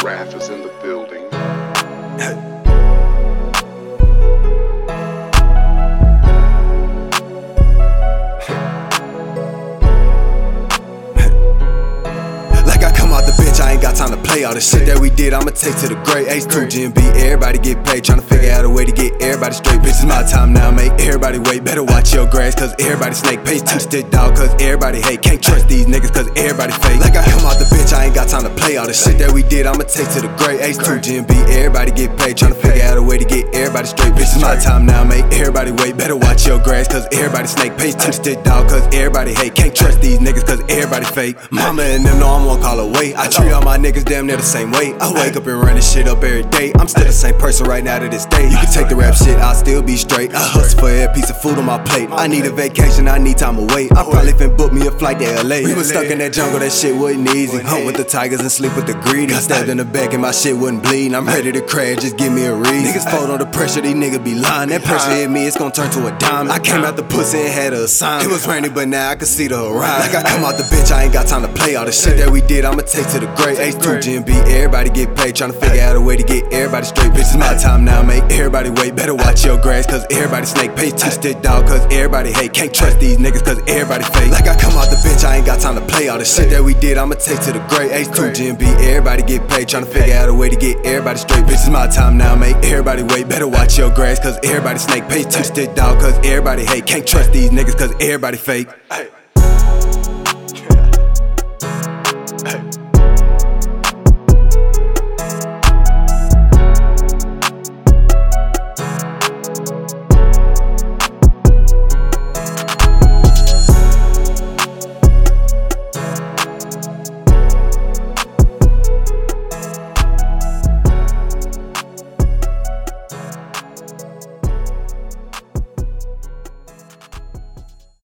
Raph is in the building. Like I come out the bench, I ain't got time to play. All the shit that we did, I'ma take to the great. Ace 2 GMB, everybody get paid. Tryna figure out a way to get everybody straight. Bitch, it's my time now, make everybody wait. Better watch your grass, cause everybody snake. Pace teach the dog, cause everybody hate. Can't trust these niggas, cause everybody fake. Like I come out the bench, I ain't got time to play. All the shit that we did, I'ma take to the great. Ace 2 GMB, everybody get paid. Tryna figure out a way to get everybody straight. Bitch, it's my time now, make everybody wait. Better watch your grass, cause everybody snake. Pace teach the dog, cause everybody hate. Can't trust these niggas, cause everybody fake. Mama and them know I'm one call away. I treat all my niggas damn near the same way. I wake up and run this shit up every day. I'm still the same person right now to this day. You can take the rap shit, I'll still be straight. I hustle for every piece of food on my plate. I need a vacation, I need time away. I probably finna book me a flight to LA. We was stuck in that jungle, that shit wasn't easy. Hunt with the tigers and sleep with the greedy. Stabbed in the back and my shit wasn't bleeding. I'm ready to crash, just give me a reason. Niggas fold on the pressure, these niggas be lying. That pressure hit me, it's gon' turn to a diamond. I came out the pussy and had a sign. It was raining, but now I can see the horizon. Like I come out the bench, I ain't got time to play. All the shit that we did, I'ma take to the great. Ace 2 GMB, everybody get paid. Tryna figure out a way to get everybody straight. Bitch, it's my time now, make everybody wait. Better watch your grass, cause everybody snake. Pace teach the dog, cause everybody hate. Can't trust these niggas, cause everybody fake. Like I come out the bench, I ain't got time to play. All the shit that we did, I'ma take to the great. Ace 2 GMB, everybody get paid. Tryna figure out a way to get everybody straight. Bitch, it's my time now, make everybody wait. Better watch your grass, cause everybody snake. Pace teach the dog, cause everybody hate. Can't trust these niggas, cause everybody fake.